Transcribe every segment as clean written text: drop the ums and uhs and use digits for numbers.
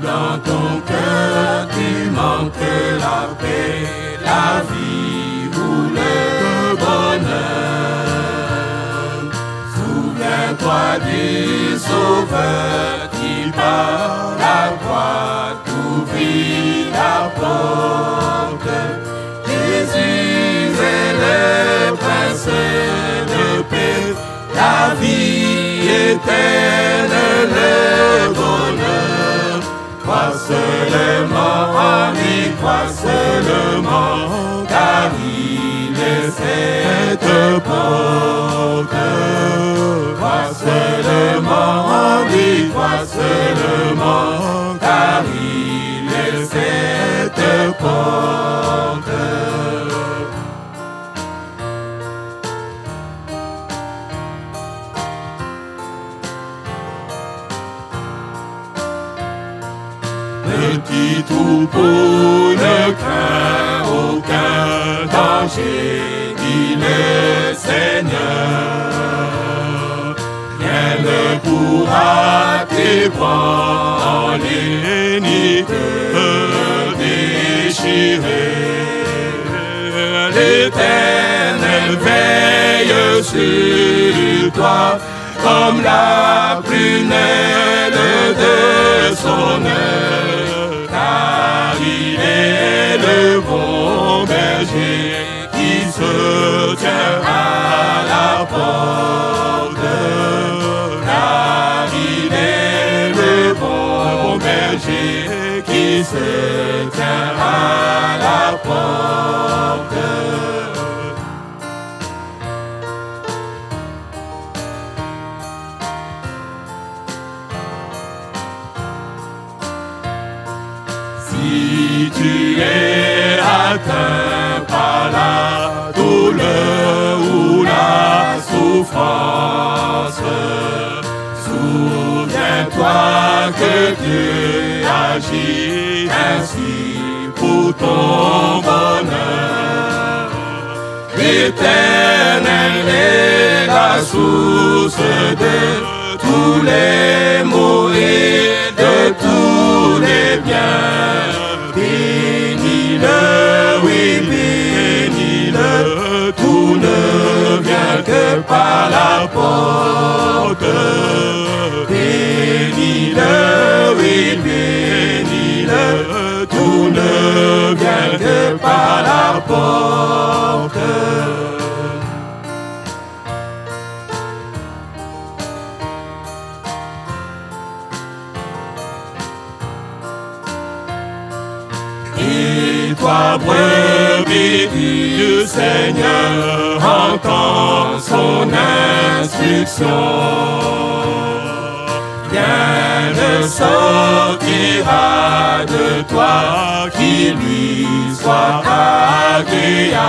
dans ton cœur tu manques la paix, la vie ou le bonheur. Souviens-toi du Sauveur qui par la croix t'ouvrit la porte. Jésus est le Prince de paix, la vie éternelle, le bonheur. Crois seulement en lui, crois seulement, car il est cette porte. Crois seulement en lui, crois seulement, car il est cette porte. Petit troupeau ne craint aucun danger, dit le Seigneur. Rien ne pourra t'ébranler ni te déchirer. L'Éternel veille sur toi comme la prunelle de son œil, car il est le bon berger qui se tient à la porte. Car il est le bon berger qui se tient à la porte. Si tu es atteint par la douleur ou la souffrance, souviens-toi que Dieu agit ainsi pour ton bonheur. L'Éternel est la source de tous les maux et de tous les biens. Bénis-le, oui, bénis-le, tout ne vient que par la porte. Bénis-le, oui, bénis-le, tout ne vient que par la porte. Et toi, brebis du Seigneur, entends son instruction. Rien ne sortira de toi qui lui soit agréable.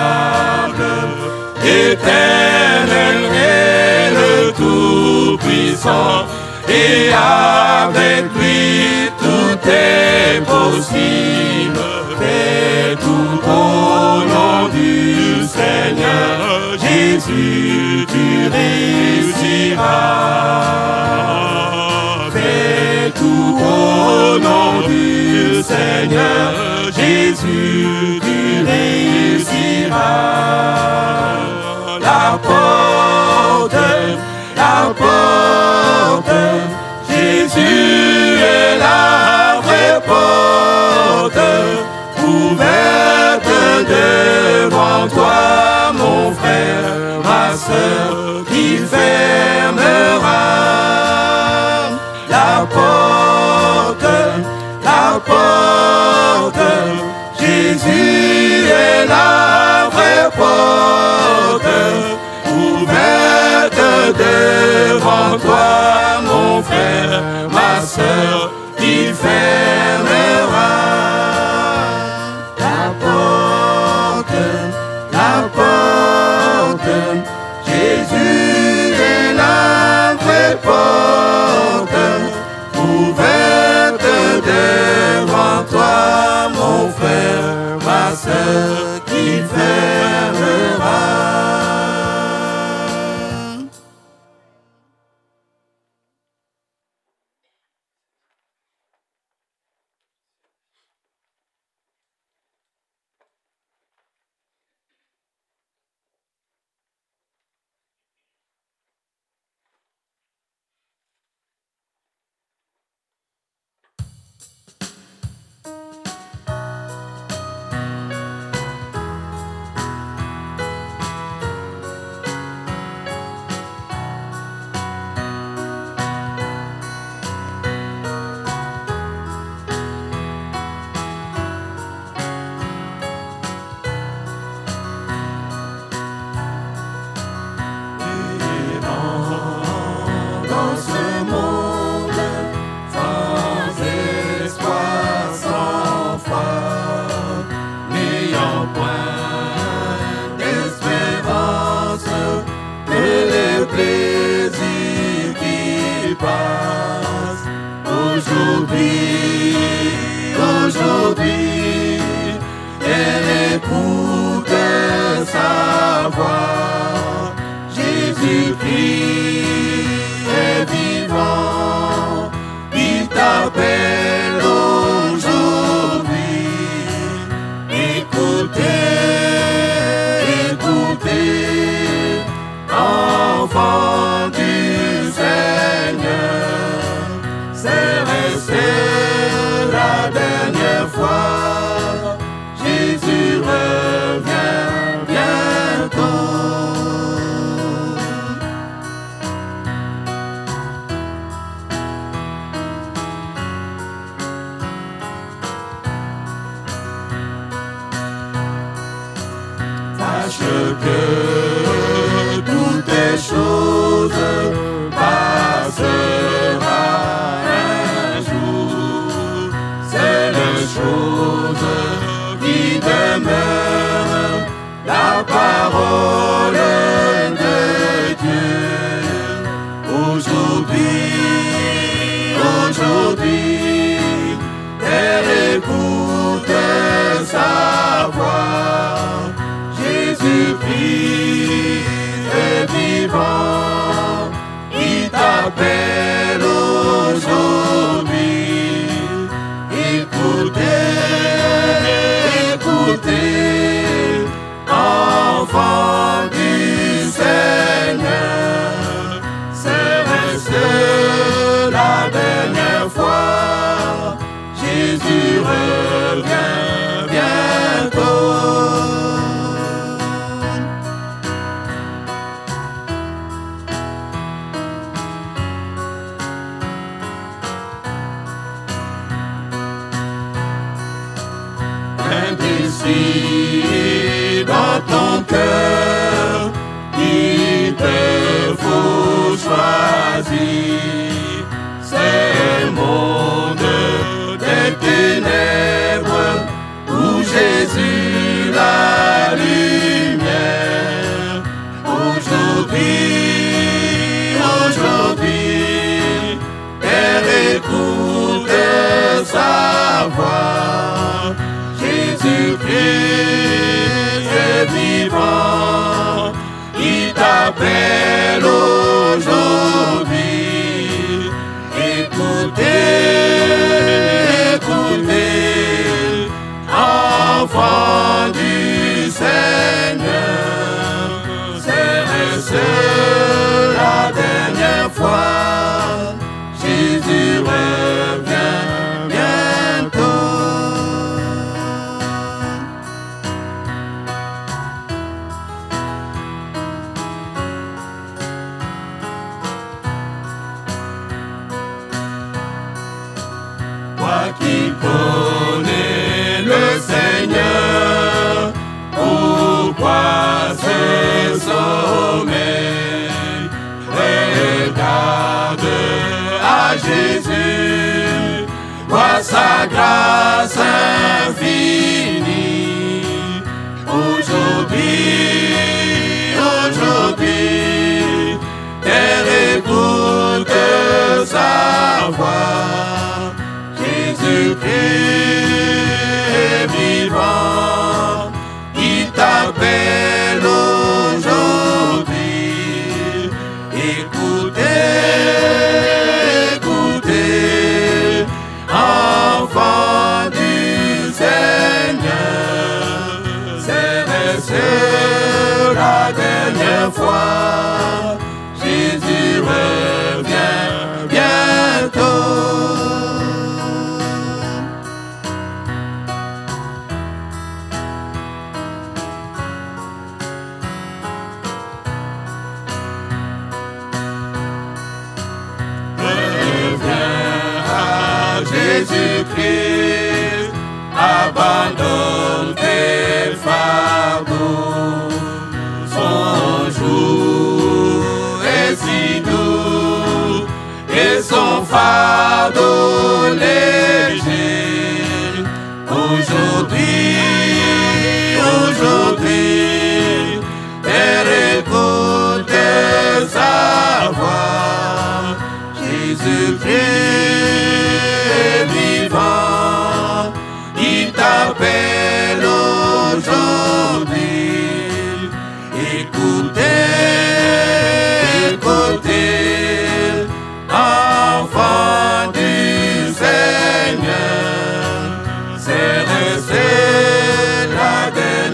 L'Éternel est le Tout-Puissant, et avec lui tout est possible. Fais tout au nom du Seigneur Jésus, tu réussiras. Fais tout au nom du Seigneur Jésus, tu réussiras. La porte, Jésus est la vraie porte, ouverte devant toi, mon frère, ma sœur, qui fermera. La porte, Jésus est la vraie porte, ouverte devant toi, mon frère, ma sœur, qui fermera. La porte, Jésus est la vraie porte, ouverte devant toi, mon frère, ma sœur, qui fermera. écoutez, enfants du Seigneur, c'est resté la dernière fois, Jésus revient bientôt. Sache que toutes les choses passera un jour. C'est les choses qui demeurent, la parole de Dieu. Aujourd'hui, elle écoute sa voix. Jésus-Christ est vivant, il t'appelle aujourd'hui. Écoutez, écoutez, enfants du Seigneur, c'est resté la dernière fois, Jésus revient bientôt. Ici dans ton cœur, il te faut choisir. C'est le monde des ténèbres où Jésus la lumière. Aujourd'hui, elle écoute sa voix. Jésus-Christ est vivant, il t'appelle aujourd'hui. Écoutez, écoutez, enfants du Seigneur, c'est resté la dernière fois, Jésus revient bientôt. Toi qui connais le Seigneur, pourquoi ce sommeil? Regarde à Jésus, vois sa grâce infinie. Aujourd'hui, elle écoute sa voix. Jésus-Christ est vivant, il t'appelle aujourd'hui. Écoutez, écoutez, enfants du Seigneur, c'est resté la dernière fois, Jésus revient bientôt. Jésus-Christ, abandonne tes fardeaux. Son jour est si doux et son fardeau léger. Aujourd'hui, elle écoute sa voix. Jésus-Christ vivant, il t'appelle aujourd'hui. Écoutez, écoutez, enfants du Seigneur, c'est resté la dernière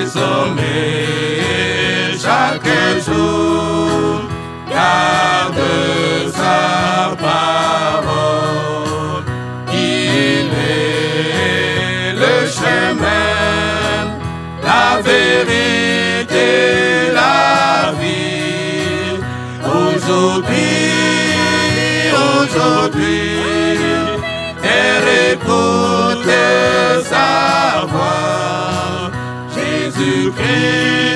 désormais, chaque jour, garde sa parole. Il est le chemin, la vérité, la vie. Aujourd'hui, écoute sa voix. Jésus-Christ